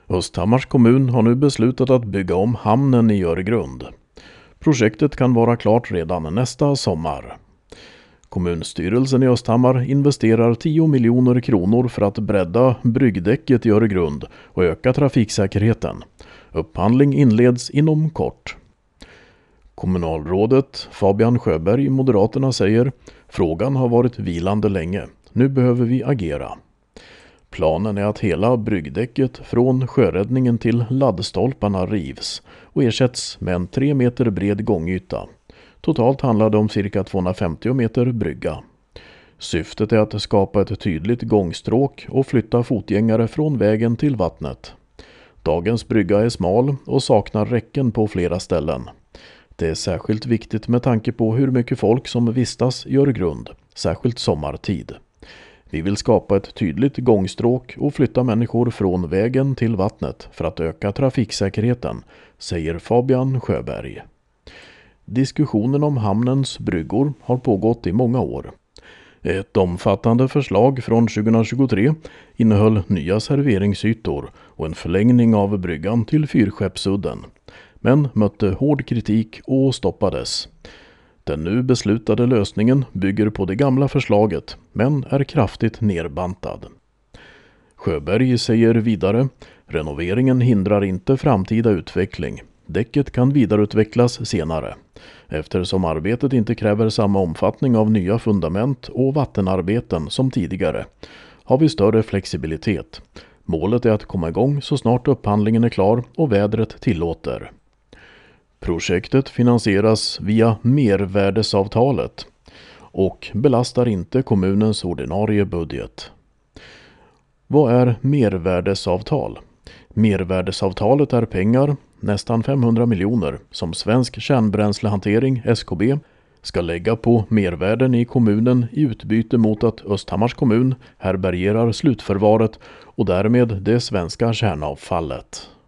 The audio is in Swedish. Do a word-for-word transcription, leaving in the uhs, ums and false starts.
Östhammars kommun har nu beslutat att bygga om hamnen i Öregrund. Projektet kan vara klart redan nästa sommar. Kommunstyrelsen i Östhammar investerar tio miljoner kronor för att bredda bryggdäcket i Öregrund och öka trafiksäkerheten. Upphandling inleds inom kort. Kommunalrådet Fabian Sjöberg, Moderaterna, säger: frågan har varit vilande länge. Nu behöver vi agera. Planen är att hela bryggdäcket från sjöräddningen till laddstolparna rivs och ersätts med en tre meter bred gångyta. Totalt handlar det om cirka tvåhundrafemtio meter brygga. Syftet är att skapa ett tydligt gångstråk och flytta fotgängare från vägen till vattnet. Dagens brygga är smal och saknar räcken på flera ställen. Det är särskilt viktigt med tanke på hur mycket folk som vistas i Öregrund, särskilt sommartid. Vi vill skapa ett tydligt gångstråk och flytta människor från vägen till vattnet för att öka trafiksäkerheten, säger Fabian Sjöberg. Diskussionen om hamnens bryggor har pågått i många år. Ett omfattande förslag från tjugohundratjugotre innehöll nya serveringsytor och en förlängning av bryggan till Fyrskeppsudden, men mötte hård kritik och stoppades. Den nu beslutade lösningen bygger på det gamla förslaget, men är kraftigt nerbantad. Sjöberg säger vidare: renoveringen hindrar inte framtida utveckling. Däcket kan vidareutvecklas senare. Eftersom arbetet inte kräver samma omfattning av nya fundament och vattenarbeten som tidigare har vi större flexibilitet. Målet är att komma igång så snart upphandlingen är klar och vädret tillåter. Projektet finansieras via mervärdesavtalet och belastar inte kommunens ordinarie budget. Vad är mervärdesavtal? Mervärdesavtalet är pengar, nästan femhundra miljoner, som Svensk Kärnbränslehantering, S K B, ska lägga på mervärden i kommunen i utbyte mot att Östhammars kommun härbärgerar slutförvaret och därmed det svenska kärnavfallet.